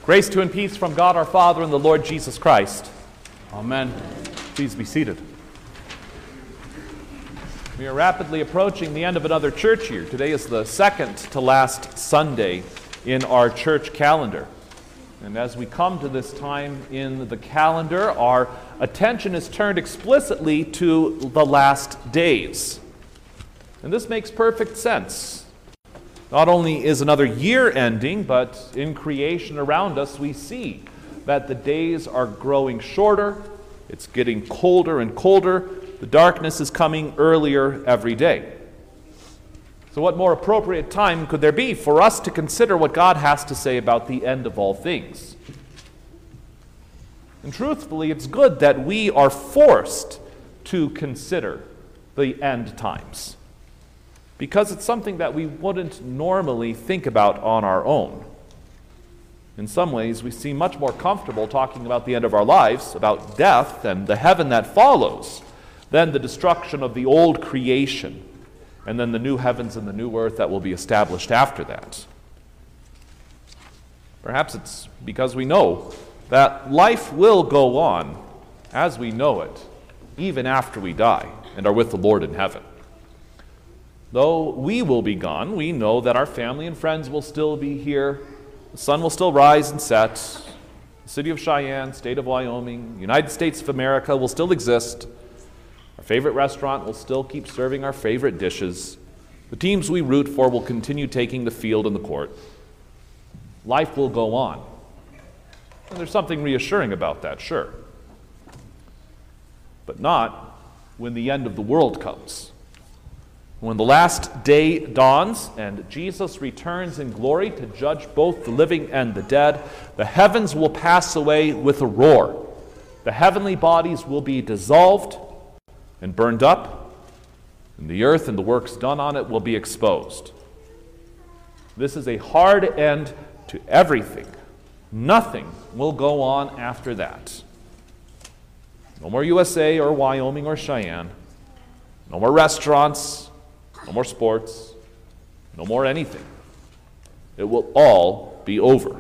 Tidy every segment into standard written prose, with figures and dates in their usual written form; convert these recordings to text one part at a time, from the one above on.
Grace to and peace from God our Father and the Lord Jesus Christ. Amen. Please be seated. We are rapidly approaching the end of another church year. Today is the second to last Sunday in our church calendar. And as we come to this time in the calendar, our attention is turned explicitly to the last days. And this makes perfect sense. Not only is another year ending, but in creation around us we see that the days are growing shorter, it's getting colder and colder, the darkness is coming earlier every day. So what more appropriate time could there be for us to consider what God has to say about the end of all things? And truthfully, it's good that we are forced to consider the end times, because it's something that we wouldn't normally think about on our own. In some ways, we seem much more comfortable talking about the end of our lives, about death and the heaven that follows, than the destruction of the old creation, and then the new heavens and the new earth that will be established after that. Perhaps it's because we know that life will go on as we know it, even after we die and are with the Lord in heaven. Though we will be gone, we know that our family and friends will still be here. The sun will still rise and set. The city of Cheyenne, state of Wyoming, United States of America will still exist. Our favorite restaurant will still keep serving our favorite dishes. The teams we root for will continue taking the field and the court. Life will go on. And there's something reassuring about that, sure. But not when the end of the world comes. When the last day dawns and Jesus returns in glory to judge both the living and the dead, the heavens will pass away with a roar. The heavenly bodies will be dissolved and burned up, and the earth and the works done on it will be exposed. This is a hard end to everything. Nothing will go on after that. No more USA or Wyoming or Cheyenne. No more restaurants. No more sports, no more anything. It will all be over.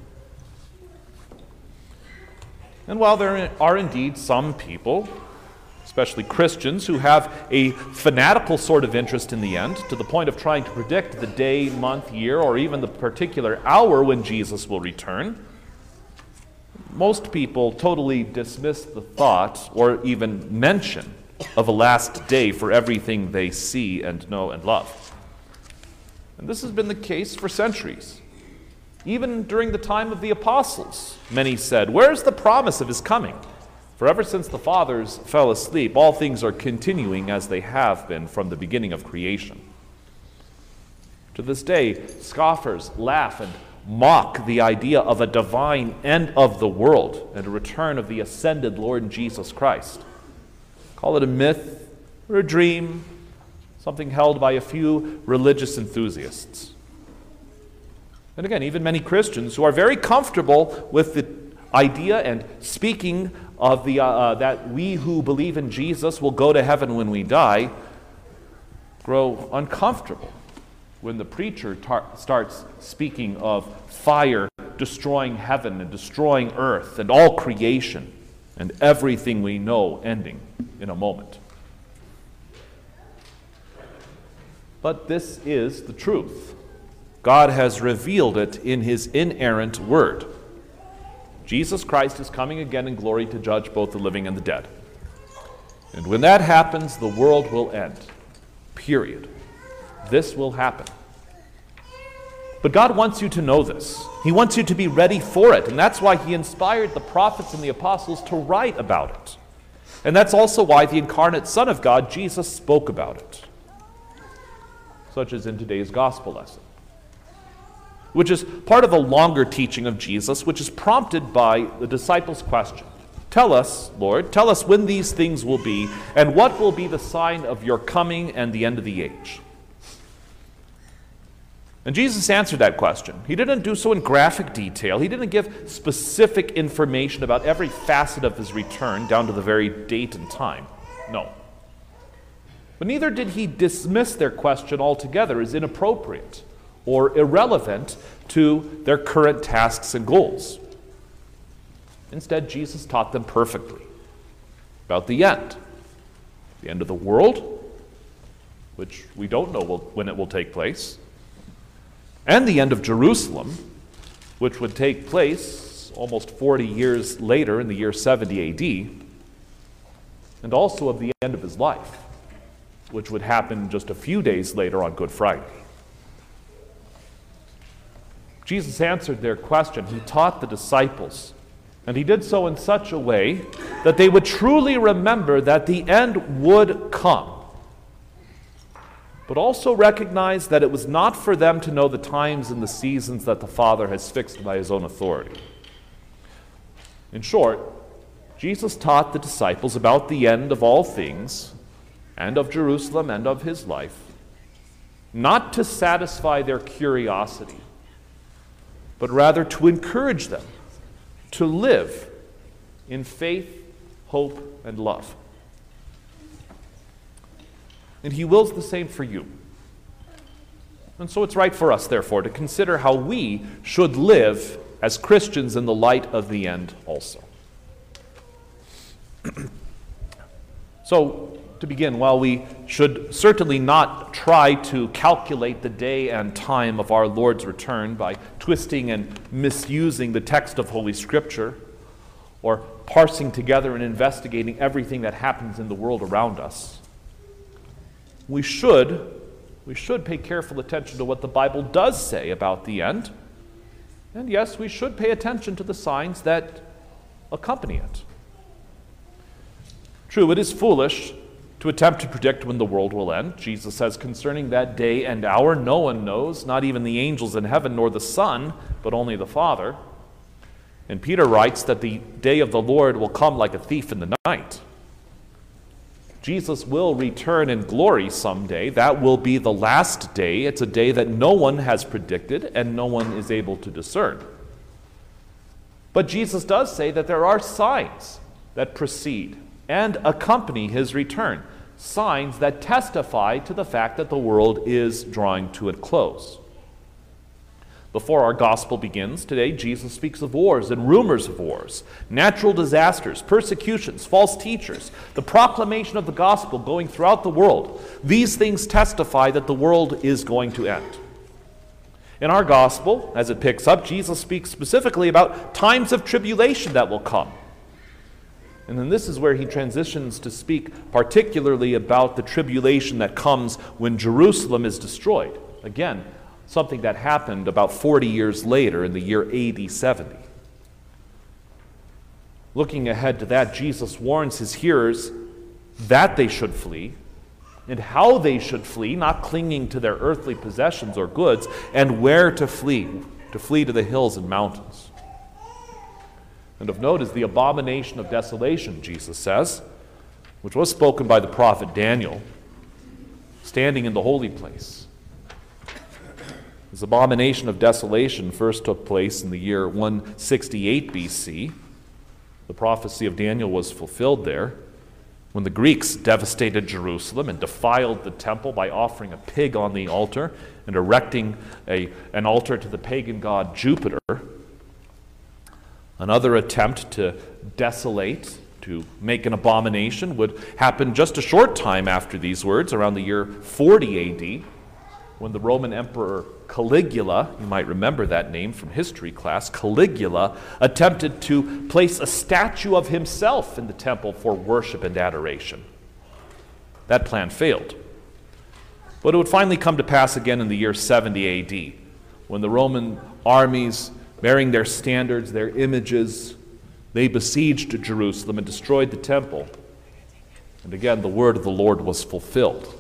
And while there are indeed some people, especially Christians, who have a fanatical sort of interest in the end, to the point of trying to predict the day, month, year, or even the particular hour when Jesus will return, most people totally dismiss the thought or even mention of a last day for everything they see and know and love. And this has been the case for centuries. Even during the time of the apostles, many said, "Where's the promise of his coming? For ever since the fathers fell asleep, all things are continuing as they have been from the beginning of creation." To this day, scoffers laugh and mock the idea of a divine end of the world and a return of the ascended Lord Jesus Christ. Call it a myth or a dream, something held by a few religious enthusiasts. And again, even many Christians who are very comfortable with the idea and speaking of that we who believe in Jesus will go to heaven when we die, grow uncomfortable when the preacher starts speaking of fire destroying heaven and destroying earth and all creation and everything we know ending in a moment. But this is the truth. God has revealed it in his inerrant word. Jesus Christ is coming again in glory to judge both the living and the dead. And when that happens, the world will end. Period. This will happen. But God wants you to know this. He wants you to be ready for it. And that's why he inspired the prophets and the apostles to write about it. And that's also why the incarnate Son of God, Jesus, spoke about it. Such as in today's gospel lesson, which is part of a longer teaching of Jesus, which is prompted by the disciples' question. Tell us, Lord, tell us when these things will be, and what will be the sign of your coming and the end of the age. And Jesus answered that question. He didn't do so in graphic detail. He didn't give specific information about every facet of his return down to the very date and time. No. But neither did he dismiss their question altogether as inappropriate or irrelevant to their current tasks and goals. Instead, Jesus taught them perfectly about the end of the world, which we don't know when it will take place, and the end of Jerusalem, which would take place almost 40 years later in the year 70 AD, and also of the end of his life, which would happen just a few days later on Good Friday. Jesus answered their question. He taught the disciples, and he did so in such a way that they would truly remember that the end would come, but also recognize that it was not for them to know the times and the seasons that the Father has fixed by his own authority. In short, Jesus taught the disciples about the end of all things, and of Jerusalem and of his life, not to satisfy their curiosity, but rather to encourage them to live in faith, hope, and love. And he wills the same for you. And so it's right for us, therefore, to consider how we should live as Christians in the light of the end also. So, to begin, while we should certainly not try to calculate the day and time of our Lord's return by twisting and misusing the text of Holy Scripture, or parsing together and investigating everything that happens in the world around us, we should pay careful attention to what the Bible does say about the end. And yes, we should pay attention to the signs that accompany it. True, it is foolish to attempt to predict when the world will end. Jesus says concerning that day and hour, no one knows, not even the angels in heaven, nor the Son, but only the Father. And Peter writes that the day of the Lord will come like a thief in the night. Jesus will return in glory someday. That will be the last day. It's a day that no one has predicted and no one is able to discern. But Jesus does say that there are signs that precede and accompany his return, signs that testify to the fact that the world is drawing to a close. Before our gospel begins today, Jesus speaks of wars and rumors of wars, natural disasters, persecutions, false teachers, the proclamation of the gospel going throughout the world. These things testify that the world is going to end. In our gospel, as it picks up, Jesus speaks specifically about times of tribulation that will come. And then this is where he transitions to speak particularly about the tribulation that comes when Jerusalem is destroyed. Again, something that happened about 40 years later in the year AD 70. Looking ahead to that, Jesus warns his hearers that they should flee and how they should flee, not clinging to their earthly possessions or goods, and where to flee to the hills and mountains. And of note is the abomination of desolation, Jesus says, which was spoken by the prophet Daniel, standing in the holy place. This abomination of desolation first took place in the year 168 BC. The prophecy of Daniel was fulfilled there when the Greeks devastated Jerusalem and defiled the temple by offering a pig on the altar and erecting an altar to the pagan god Jupiter. Another attempt to desolate, to make an abomination, would happen just a short time after these words, around the year 40 AD, when the Roman Emperor Caligula, you might remember that name from history class, Caligula attempted to place a statue of himself in the temple for worship and adoration. That plan failed. But it would finally come to pass again in the year 70 AD, when the Roman armies, bearing their standards, their images, they besieged Jerusalem and destroyed the temple. And again, the word of the Lord was fulfilled.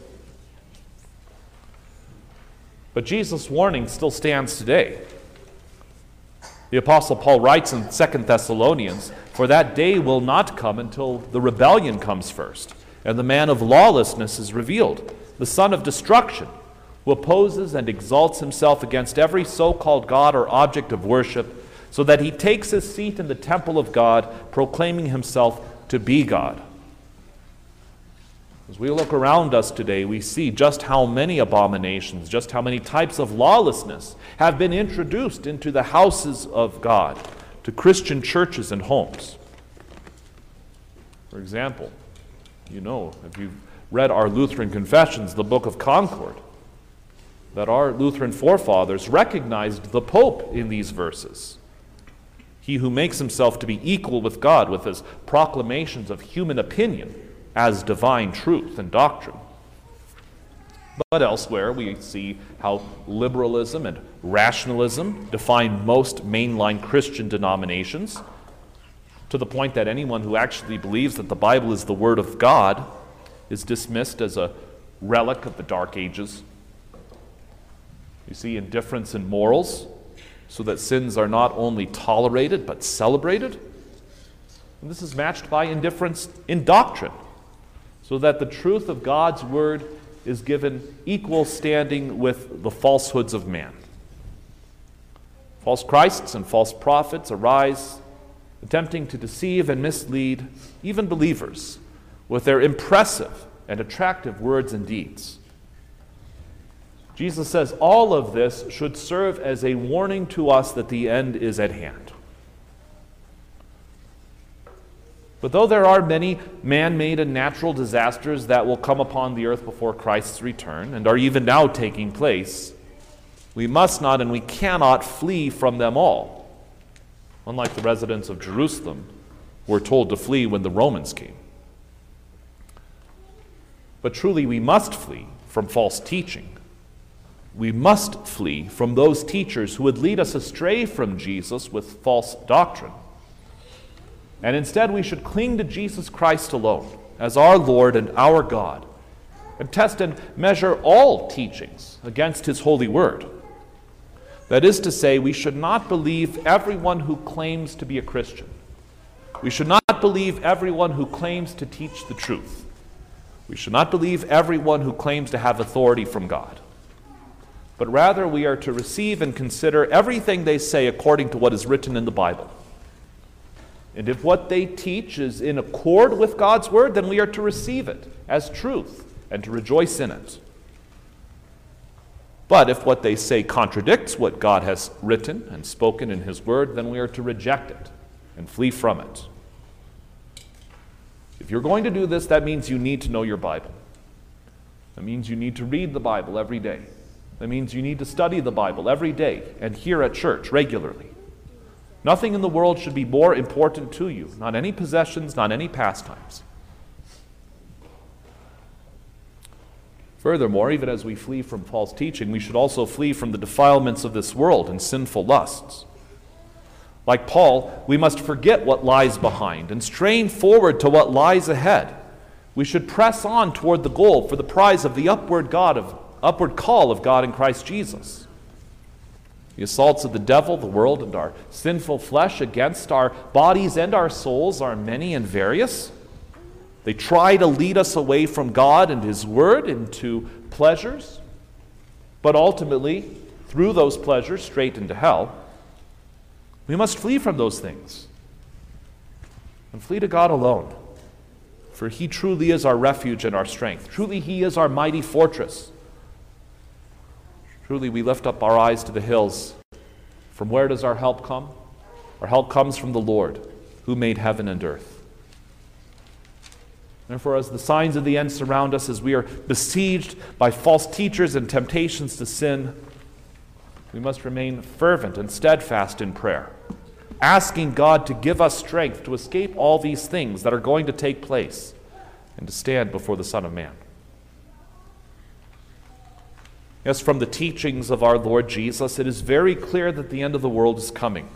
But Jesus' warning still stands today. The Apostle Paul writes in 2 Thessalonians, "For that day will not come until the rebellion comes first, and the man of lawlessness is revealed, the son of destruction, who opposes and exalts himself against every so-called God or object of worship, so that he takes his seat in the temple of God, proclaiming himself to be God." As we look around us today, we see just how many abominations, just how many types of lawlessness have been introduced into the houses of God, to Christian churches and homes. For example, if you've read our Lutheran Confessions, the Book of Concord, that our Lutheran forefathers recognized the Pope in these verses. He who makes himself to be equal with God with his proclamations of human opinion as divine truth and doctrine. But elsewhere we see how liberalism and rationalism define most mainline Christian denominations, to the point that anyone who actually believes that the Bible is the Word of God is dismissed as a relic of the Dark Ages. You see indifference in morals, so that sins are not only tolerated but celebrated. And this is matched by indifference in doctrine, so that the truth of God's Word is given equal standing with the falsehoods of man. False Christs and false prophets arise, attempting to deceive and mislead even believers with their impressive and attractive words and deeds. Jesus says all of this should serve as a warning to us that the end is at hand. But though there are many man-made and natural disasters that will come upon the earth before Christ's return, and are even now taking place, we must not and we cannot flee from them all, unlike the residents of Jerusalem who were told to flee when the Romans came. But truly we must flee from false teaching. We must flee from those teachers who would lead us astray from Jesus with false doctrine. And instead we should cling to Jesus Christ alone as our Lord and our God, and test and measure all teachings against His holy word. That is to say, we should not believe everyone who claims to be a Christian. We should not believe everyone who claims to teach the truth. We should not believe everyone who claims to have authority from God. But rather we are to receive and consider everything they say according to what is written in the Bible. And if what they teach is in accord with God's word, then we are to receive it as truth and to rejoice in it. But if what they say contradicts what God has written and spoken in His word, then we are to reject it and flee from it. If you're going to do this, that means you need to know your Bible. That means you need to read the Bible every day. That means you need to study the Bible every day and here at church regularly. Nothing in the world should be more important to you, not any possessions, not any pastimes. Furthermore, even as we flee from false teaching, we should also flee from the defilements of this world and sinful lusts. Like Paul, we must forget what lies behind and strain forward to what lies ahead. We should press on toward the goal for the prize of the upward call of God in Christ Jesus. The assaults of the devil, the world, and our sinful flesh against our bodies and our souls are many and various. They try to lead us away from God and His word into pleasures, but ultimately, through those pleasures, straight into hell. We must flee from those things and flee to God alone, for He truly is our refuge and our strength. Truly He is our mighty fortress. Truly we lift up our eyes to the hills. From where does our help come? Our help comes from the Lord, who made heaven and earth. Therefore, as the signs of the end surround us, as we are besieged by false teachers and temptations to sin, we must remain fervent and steadfast in prayer, asking God to give us strength to escape all these things that are going to take place and to stand before the Son of Man. Yes, from the teachings of our Lord Jesus, it is very clear that the end of the world is coming.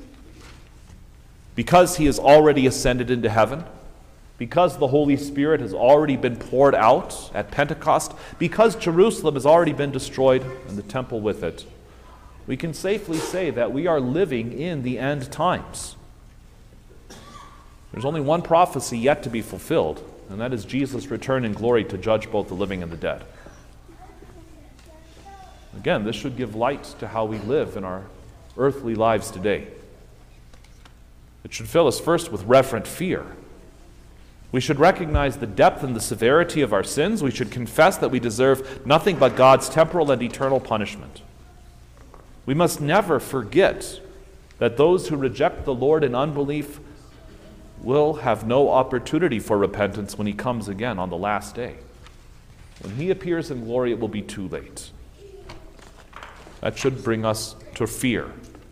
Because He has already ascended into heaven, because the Holy Spirit has already been poured out at Pentecost, because Jerusalem has already been destroyed and the temple with it, we can safely say that we are living in the end times. There's only one prophecy yet to be fulfilled, and that is Jesus' return in glory to judge both the living and the dead. Again, this should give light to how we live in our earthly lives today. It should fill us first with reverent fear, We should recognize the depth and the severity of our sins. We should confess that we deserve nothing but God's temporal and eternal punishment. We must never forget that those who reject the Lord in unbelief will have no opportunity for repentance when he comes again on the last day. When he appears in glory, it will be too late. That should bring us to fear.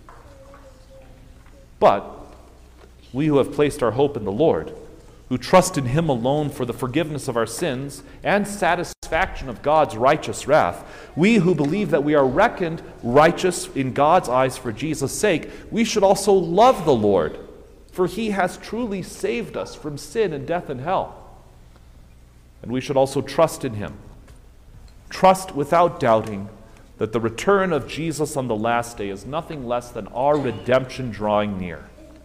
But we who have placed our hope in the Lord, who trust in him alone for the forgiveness of our sins and satisfaction of God's righteous wrath, we who believe that we are reckoned righteous in God's eyes for Jesus' sake, we should also love the Lord, for he has truly saved us from sin and death and hell. And we should also trust in him. Trust without doubting that the return of Jesus on the last day is nothing less than our redemption drawing near.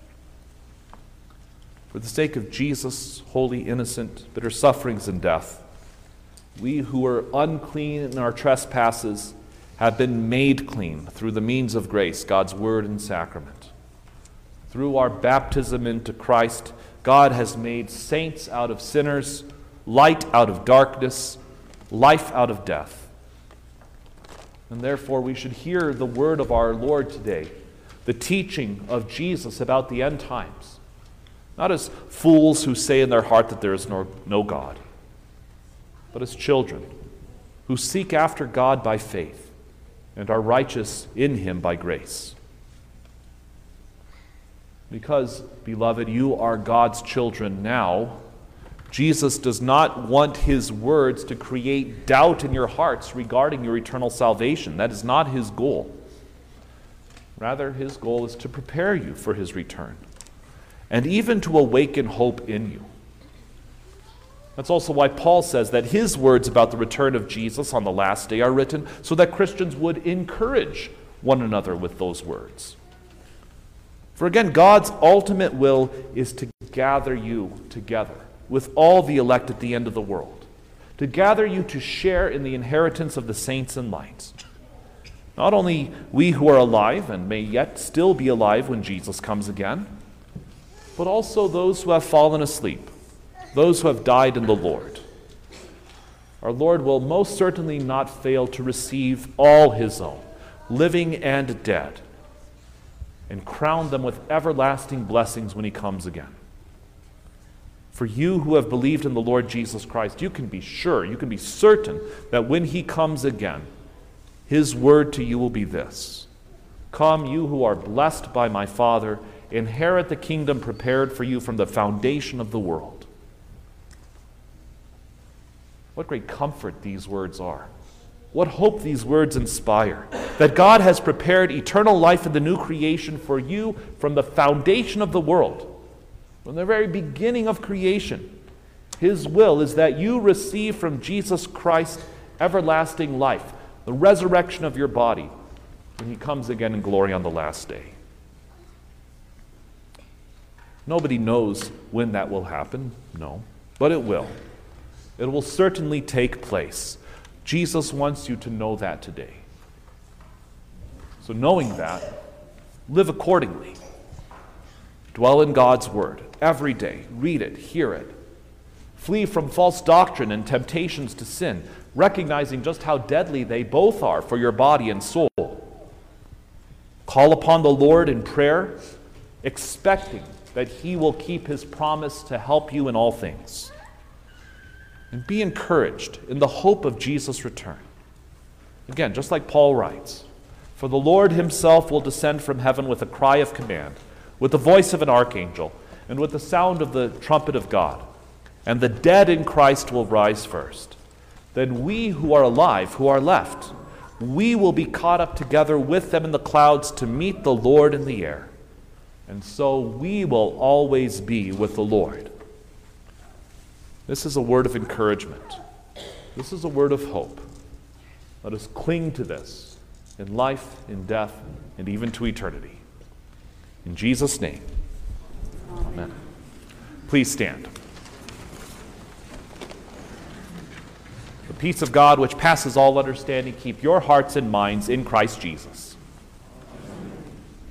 For the sake of Jesus' holy, innocent, bitter sufferings and death, we who were unclean in our trespasses have been made clean through the means of grace, God's word and sacrament. Through our baptism into Christ, God has made saints out of sinners, light out of darkness, life out of death. And therefore we should hear the word of our Lord today, the teaching of Jesus about the end times, not as fools who say in their heart that there is no God, but as children who seek after God by faith and are righteous in him by grace. Because, beloved, you are God's children now, Jesus does not want his words to create doubt in your hearts regarding your eternal salvation. That is not his goal. Rather, his goal is to prepare you for his return, and even to awaken hope in you. That's also why Paul says that his words about the return of Jesus on the last day are written so that Christians would encourage one another with those words. For again, God's ultimate will is to gather you together with all the elect at the end of the world, to gather you to share in the inheritance of the saints in light. Not only we who are alive and may yet still be alive when Jesus comes again, but also those who have fallen asleep, those who have died in the Lord. Our Lord will most certainly not fail to receive all his own, living and dead, and crown them with everlasting blessings when he comes again. For you who have believed in the Lord Jesus Christ, you can be sure, you can be certain that when he comes again, his word to you will be this: "Come, you who are blessed by my Father, inherit the kingdom prepared for you from the foundation of the world." What great comfort these words are. What hope these words inspire. That God has prepared eternal life in the new creation for you from the foundation of the world. From the very beginning of creation, his will is that you receive from Jesus Christ everlasting life, the resurrection of your body, when he comes again in glory on the last day. Nobody knows when that will happen, no, but it will. It will certainly take place. Jesus wants you to know that today. So knowing that, live accordingly. Dwell in God's word every day. Read it, hear it. Flee from false doctrine and temptations to sin, recognizing just how deadly they both are for your body and soul. Call upon the Lord in prayer, expecting that he will keep his promise to help you in all things. And be encouraged in the hope of Jesus' return. Again, just like Paul writes, "For the Lord himself will descend from heaven with a cry of command, with the voice of an archangel, and with the sound of the trumpet of God. And the dead in Christ will rise first. Then we who are alive, who are left, we will be caught up together with them in the clouds to meet the Lord in the air. And so we will always be with the Lord." This is a word of encouragement. This is a word of hope. Let us cling to this in life, in death, and even to eternity. In Jesus' name, amen. Please stand. The peace of God, which passes all understanding, keep your hearts and minds in Christ Jesus.